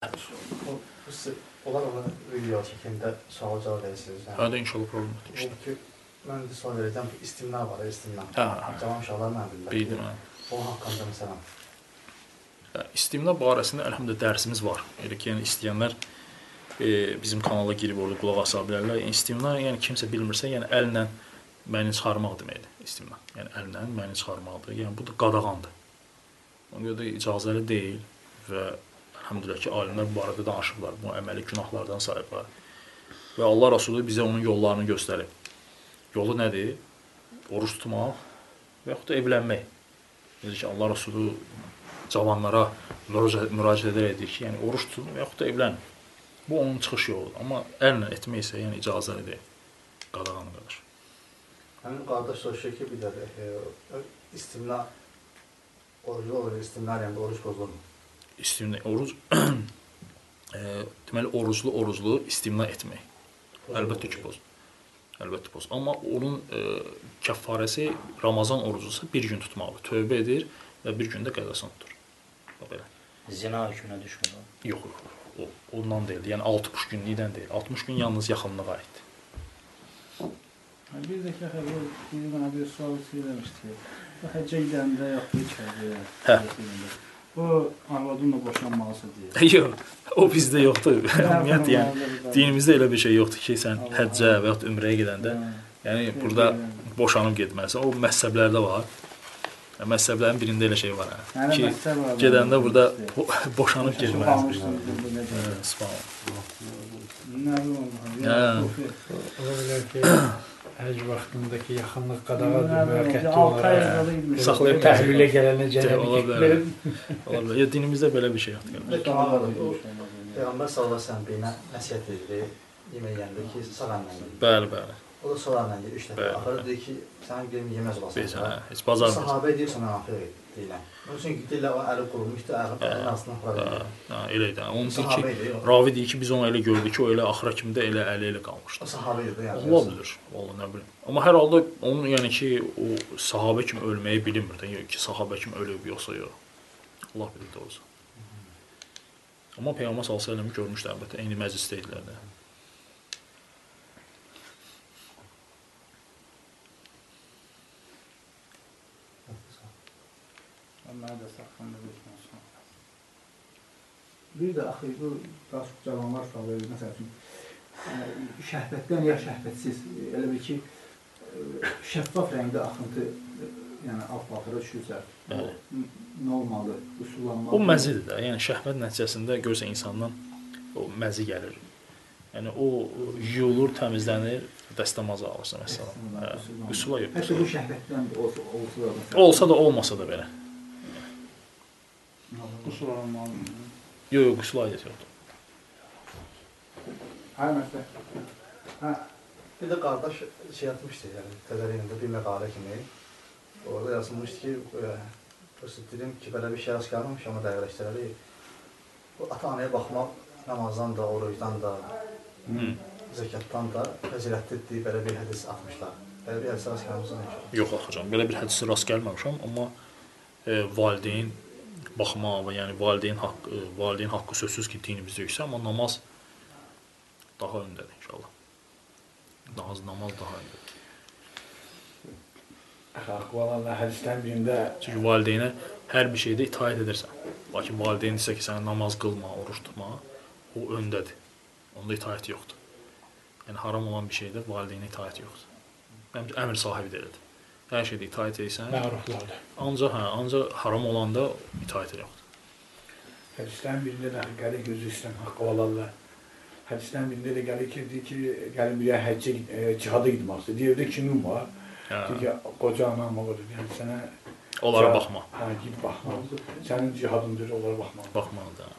Onlar ona video çəkimdə sual cavab verirsiniz. Hə, inşallah problem yoxdur işte. Mən də sual verəcəm, istimna var, istimna. Hə. Cavan uşaqlar mən bilirəm. Bildim. O haqqında məsələn. İstimna barəsində əlhamdülillah dərsimiz var. Elə ki, yəni istəyənlər bizim kanala girib orada qulaq asa bilərlər. İstimna, yəni kimsə bilmirsə, yəni əllə məni çıxarmaq deməkdir. İstimna. Yəni əllə məni çıxarmaqdır. Yəni bu da qadağandır. Ona görə də icazəli deyil və əlhamdülillah ki, alimlər bu barədə danışıblar. Bu əməli günahlardan sayıblar. Və Allah Rəsulü bizə onun yollarını göstərib. Yolu nədir? Oruç tutmaq və yaxud da evlənmək. Necə ki, Allah Rəsulü cavanlara müraciət edir ki, yəni oruç tutun və yaxud da evlənin. Bu onun çıxış yoludur. Amma əllə etmək isə yəni icazəli deyil. Qadağanı qalır. Həmin qardaş soruşur ki, bir də istimna orucu olur, istimna yəni oruc pozulur mu? İstimna oruc deməli oruclu istimna etmək. Əlbəttə ki, pozulur. Əlbəttə pozulur. Amma onun kəffarəsi Ramazan orucusa bir gün tutmalıdır. Tövbə edir və bir gündə qəzasını tutur. Belə. Zina hökmünə düşmür o? Yox. Ondan deyil. Yəni 60 günlükdən deyil. 60 gün yalnız yaxınlığa aiddir. Bir də ki, mənə bir sual söyləmişdi. Həccə gedəndə yaxud içəridə. Hə. O arvadınla boşanmalısı deyir. Yox, o bizdə yoxdur. Ümumiyyətlə, yəni dinimizdə elə bir şey yoxdur ki, sən həccə və yaxud ümrəyə gedəndə, yəni burada boşanıb getməlisən. O məzhəblərdə var. Məzhəblərin birində elə şey var, ki, gedəndə burada boşanıb getməlisən. Subhanallah. Ola bilər ki, həcc vaxtındakı yaxınlıq qadağadır, müvəqqəti olaraq saxlayıb təhvilə gələnə Ola bilər. Ya dinimizdə belə bir şey yoxdur. Peyğəmbər sallallahu əleyhi və səlləm beyinə nəsihət edir, yemək yeyəndə ki, sağ əllə yeyin. Bəli. O da sol əllə yeyir 3 dəfə. Axırı deyir ki, sən yemək yeməz olasan. Heç bazar. Sahabə deyir sənə axır deyilən. Onun üçün deyirlər o əli qurumuşdu, əlin altına apara bilmir. Elə idi. Onun deyir ki, ravi deyir ki, biz onu elə gördük ki, o elə axıra kimi də elə əli ilə qalmışdı. O sahabə idi yəni. Ola bilər. Vallahi nə bilim. Amma hər halda onun yəni ki, o sahabə kimi ölməyi bilmir də, yəni ki, sahabə kimi ölüb yoxsa yox. Allah bilir doğrusu. Amma Peyğəmbər sallallahu əleyhi və səlləm görmüşdü əlbəttə, eyni məclisdə idilər də. Bir də axı bu daha çox cavanlar sual verir, məsəl üçün şəhvətdən ya şəhvətsiz, elə bir ki, şəffaf rəngdə axıntı, yəni alt paltara düşürsə, nə olmalı, üsullanmalı? O məzidir də, yəni şəhvət nəticəsində görsə insandan o məzi gəlir. Yəni o yuyulur, təmizlənir, dəstəmazı alırsa məsələn. Üsula yox. Hətta bu şəhvətdən olsa da məsələn. Olsa da, olmasa da belə. Qüsul olmalı. Yox, qüsul aidiyyəti yoxdur. Hayır, məsələn. Bir də qardaş şey atmışdı, yəni təzəliyində bir məqalə kimi. Orada yazılmışdı ki, dedim ki, belə bir şey rast gəlməmiş, amma dəqiqləşdirəli. Ata-anaya baxmaq namazdan da, orucdan da, zəkatdan da fəzilətlidir, belə bir hədis atmışlar. Belə bir hədis rast gəlmişsən inşallah. Yox, axıcan, belə bir hədisi rast gəlməmişəm, amma valideyn baxmaq və yəni valideyn haqqı sözsüz ki, dinimizdə yüksək, amma namaz daha öndədir inşallah. Namaz daha öndədir. Vallahi hədisdən birində Çünki valideynə hər bir şeydə itaət edirsən. Lakin valideyn isə ki, sənə namaz qılma, oruç tutma, o öndədir. Onda itaət yoxdur. Yəni haram olan bir şeydə valideynə itaət yoxdur. Əmr sahibi deyilir. Hər şeydə itaət edirsən. məğruflardır. Ancaq haram olanda itaət yoxdur. Hədisdən birində də gəlir gözü istəyən haqqı olarlar. Hədisdən birində də gəlir ki, gəlin bir həccə, cihada gitmək. Deyirdə kimin var? Deyir ki, qoca anam var. Yəni sənə Onlara baxma. Hə, git baxma. Sənin cihadındır, onlara baxma. Baxmalıdır.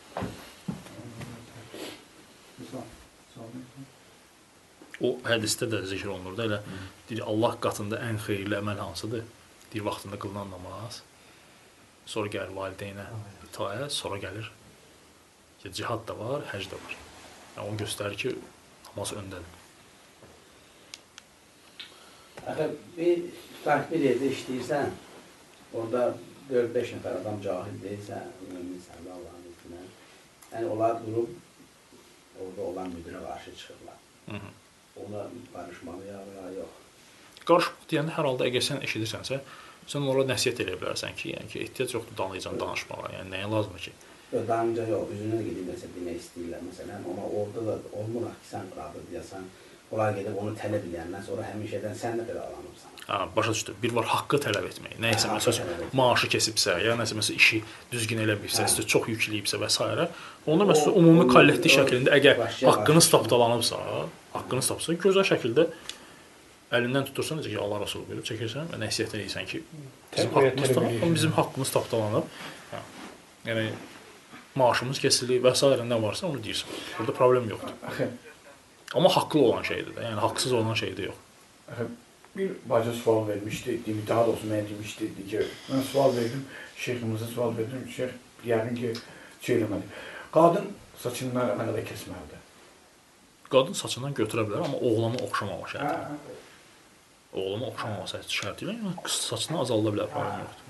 O hədisdə də zikr olunur da, elə deyir, Allah qatında ən xeyirli əməl hansıdır? Deyir, vaxtında qılınan namaz, sonra gəlir valideynə itaət, sonra gəlir cihad da var, həcc də var. Yəni, onu göstərir ki, namaz öndədir. Bir bir yerdə işləyirsən, orada 4-5 nəfər adam cahil deyilsən, müminsən Allahın iznilə. Yəni onlar durub orada olan müdirə qarşı çıxırlar. Ona qarışmalı ya yox. Qarışmaq deyəndə hər halda əgər sən eşidirsənsə, sən onlara nəsihət edə bilərsən ki, yəni ki, ehtiyac yoxdur danlayıcan danışmağa. Yəni nəyə lazımdır ki? Yox, danınca yox, üzünə gedib nəsə demək istəyirlər məsələn, amma orada da olmur ki, sən qıradır deyəsən, onlar gedib onu tələb edəndən sonra həmişədən sən də qıralanırsan. Başa düşdüm. Bir var haqqı tələb etmək. Nəysə məsələn maaşı kesibsə, ya nəsə məsələn işi düzgün eləməyibsə, sizə çox yükləyibsə və s. Onda məsələn ümumi kollektiv şəklində əgər haqqınız tapdalanıbsa, gözəl şəkildə əlindən tutursan, necə ki Allah Rəsulü buyurub çəkirsən və nəsihət edirsən ki, bizim haqqımız tapdalanıb. Yəni maaşımız kesilir və s. nə varsa onu deyirsən. Burada problem yoxdur. Amma haqlı olan şeydir də, yəni haqsız olan şey də yox. Bir bacı sual vermişdi, daha doğrusu mənə demişdi ki, mən sual verdim, şeyximize sual verdim, şeyx yəqin ki, şey eləmədi. Qadın saçından nə qədər kəsməlidir? Qadın saçından götürə bilər, amma oğlana oxşamamaq şərti. Oğlana oxşamamaq şərti ilə, yəni qız saçından azalda bilər, problem yoxdur.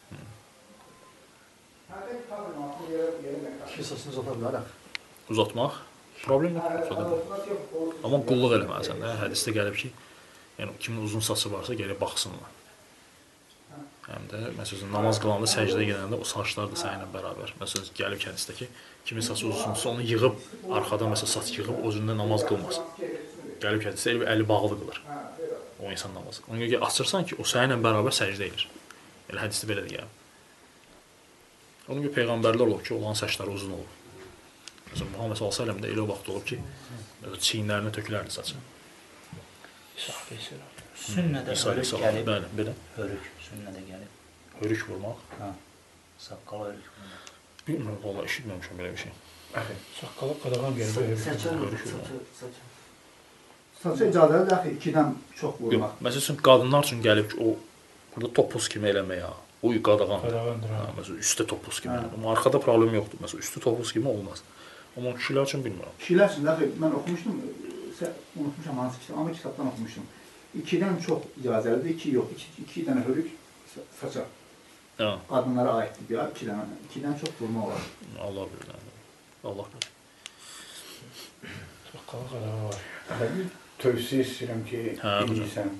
Kişi saçını uzata bilərək. Uzatmaq? Problem yoxdur. Amma qulluq eləməlisən də. Hədisdə gəlib ki, yəni kimin uzun saçı varsa gəlib baxsınlar. Həm də məsələn namaz qılanda səcdəyə gedəndə o saçlar da səninlə bərabər. Məsələn gəlib hədisdə ki, kimin saçı uzunsa onu yığıb arxadan məsələn saç yığıb o üzündə namaz qılmasın. Gəlib hədisdə əli bağlı qılır. O insan namazı. Ona görə açırsan ki, o səninlə bərabər səcdə edir. Elə hədisdə belə də gəlib. Ona görə peyğəmbərlər olub ki, olan saçları uzun olub. Məsələn Muhammed sallallahu əleyhi və səlləm də elə vaxt olub ki, çiyinlərinə tökülərdi saçı. Sünnədə hörük gəlib. Bəli, belə. Hörük, sünnədə gəlib. Hörük vurmaq. Saqqala hörük vurmaq. Bilmirəm, valla eşitməmişəm belə bir şey. Saqqala qadağan gəlib. Saçı icazəlidir axı 2-dən çox vurmaq. Məsəl üçün qadınlar üçün gəlib ki, o burada topuz kimi eləmək ha. O qadağandır. Qadağandır. Məsələn üstə topuz kimi. Amma arxada problem yoxdur. Məsələn üstü topuz kimi olmaz. Amma kişilər üçün bilmirəm. Kişilər üçün də mən oxumuşdum, unutmuşam hansı kitab, amma kitabdan oxumuşdum. 2-dən çox icazəlidir, 2 yox. 2 dənə hörük saça. Qadınlara aiddir ya, 2-dən çox vurma olar. Allah bilir. Allah bilir. Saqqala qadağa var. Tövsiyə istəyirəm ki, bilirsən.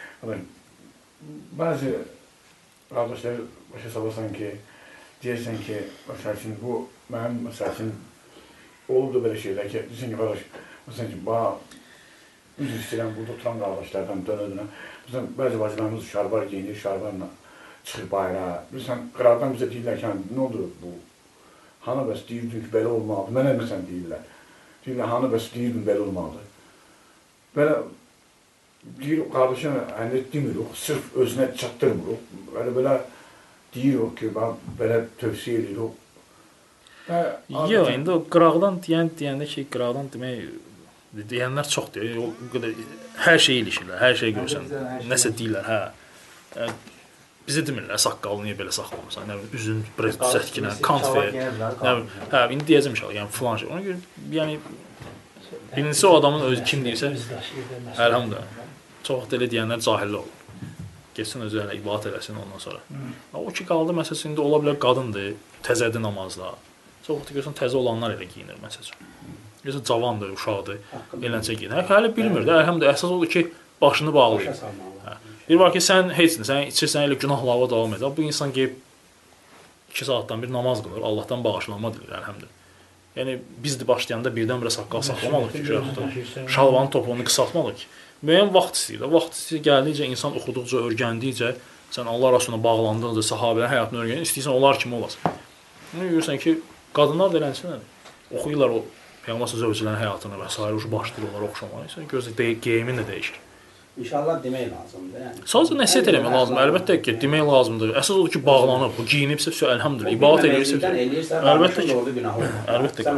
Bəzi qardaşlar başa salarsan ki, deyirsən ki, məsəl üçün bu, mənim məsəl üçün olub da belə şeylər ki, deyirsən ki, qardaş, məsəl üçün, üzr istəyirəm, burada oturan qardaşlardan dönədinə, bəzi bacılarımız şarbar geyinir, şarbarla çıxır bayrağa. Bilirsən, qıraqdan bizə deyirlər ki, nə olur bu? Hanı bəs deyirdin ki, belə olmalıdır, mənə məsələn deyirlər. Deyirlər, hanı bəs deyirdin, belə olmalıdır. Belə, deyir, qardaşına əlində demirik, sırf özünə çatdırmırıq. Belə deyirik ki, belə tövsiyə edirik. Yox, indi o qıraqdan deyəndə ki, qıraqdan demək, deyənlər çoxdur. Hər şey ilişirlər, hər şey görürsən. Nəsə deyirlər, hə. Bizə demirlər, saqqalı niyə belə saxlamırsan, nə bilim, üzün düzəltkinə, kant ver, nə bilim, hə, indi deyəcəm inşallah, yəni filan şey. Ona görə, yəni, birincisi o adamın özü kim deyirsə, əlhamdülillah. Çox vaxt elə deyənlər cahillər olur. Geçsin özü elə ibadət eləsin ondan sonra. O ki, qaldı, məsələn, indi ola bilər qadındır, təzədir namazda. Çox vaxt görürsən, təzə olanlar elə giyinir, məsələn. Görürsən, cavandır, uşaqdır, eləncə giyinir. Hələ bilmir də, əlhamdülillah, əsas odur ki, başını bağlayır. Bir var ki, sən heçsin, sən içirsən, elə günahlarla davam edir. Bu insan geyib 2 saatdan bir namaz qılır, Allahdan bağışlanma dilir, əlhamdülillah. Yəni, biz də başlayanda birdən-birə saqqal saxlamalıq ki, şalvanın topuğunu qısaltmalıq ki. Müəyyən vaxt istəyir. Vaxt istəyir, gəldikcə, insan oxuduqca, örgəndikcə, sən Allah Rasuluna bağlandıqca, sahabənin həyatını örgənir, istəyirsən, onlar kimi olasın. Bunu görürsən ki, qadınlar da eləncə oxuyurlar o Peyğəmbər zövcələrin həyatını və s. başlayırlar oxşamağa. Gözlə, geyimin də dəyişir. İnşallah demək lazımdır. Yəni. Sadəcə nəsihət eləmək lazımdır. Əlbəttə ki, demək lazımdır. Əsas odur ki, bağlanıb, bu geyinibsə, əlhamdülillah, ibadət edirsə, əlbəttə ki, əlbəttə ki,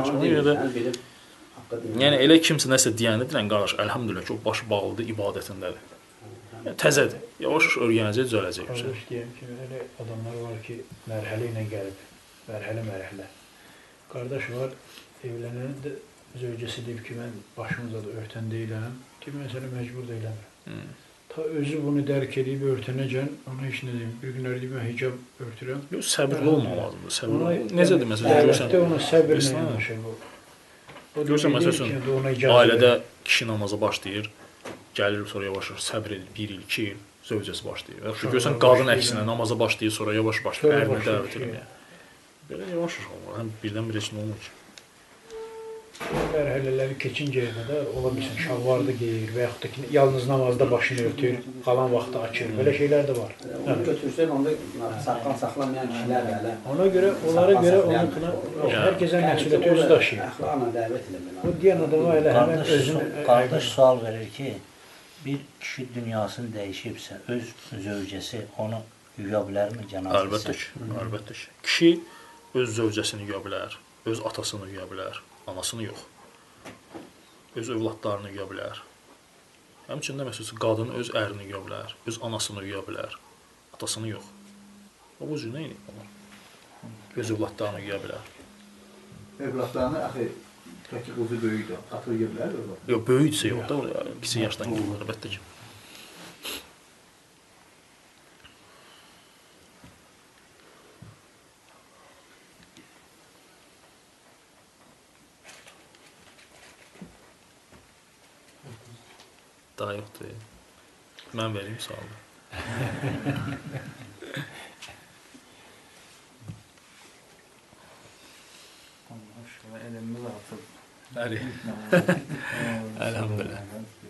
yəni elə kimsə nəsə deyəndə deyən qardaş, əlhamdülillah ki, o başı bağlıdır, ibadətindədir. Yəni, təzədir, yavaş öyrənəcək, düzələcək. Qardaş deyəm ki, elə adamlar var ki, mərhələ ilə gəlib, mərhələ. Qardaş var, evlənəndə zövcəsi deyib ki, mən başımıza da örtən deyiləm, ki, məsələ məcbur deyiləmirəm. Ta özü bunu dərk edib örtənəcən, ona heç nə deyim. Bir günlər deyim, mən hicab örtürəm. Yox, səbirli olmamalıdır. Səbirli. Ona Necədir məsələn, görürsən, ona səbirlə İslam. yanaşır bu. Görürsən məsələn, ailədə kişi namaza başlayır, gəlir sonra yavaş-yavaş səbr edir, 1 il, 2 il zövcəsi başlayır. Və yaxud görürsən qadın əksinə namaza başlayır, sonra yavaş-yavaş ərini dəvət edir. Belə yavaş-yavaş olur. Həm birdən-birə heç nə olmur ki. Mərhələləri keçincəyə qədər ola bilsin, şalvarda geyir və yaxud da ki, yalnız namazda başını örtür, qalan vaxtı açır. Belə şeylər də var. Onu götürsən, onda saqqal saxlamayan kişilər hələ. Ona görə, onlara görə hər kəsə məsuliyyəti özü daşıyır. Əxlaqla dəvət eləmək. O deyən adama elə həmən özünü... Qardaş sual verir ki, bir kişi dünyasını dəyişibsə, öz zövcəsi onu yuya bilərmi cənazəsi? Əlbəttə ki, əlbəttə ki. Kişi öz zövcəsini yuya bilər, öz atasını yuya bilər, anasını yox. Öz övladlarını yuya bilər. Həmçində məsələn, qadın öz ərini yuya bilər, öz anasını yuya bilər, atasını yox. O bu cür nə edir? Öz övladlarını yuya bilər. Övladlarını, axı, tək ki, quzu böyükdür, atı yuya bilər mi? Yox, böyüksə yox da, kiçik yaşdan yuyulur, əlbəttə ki. Daha yoxdur. Mən vereyim sualı. Elmimiz artıq. Əli. Əlhamdülillah.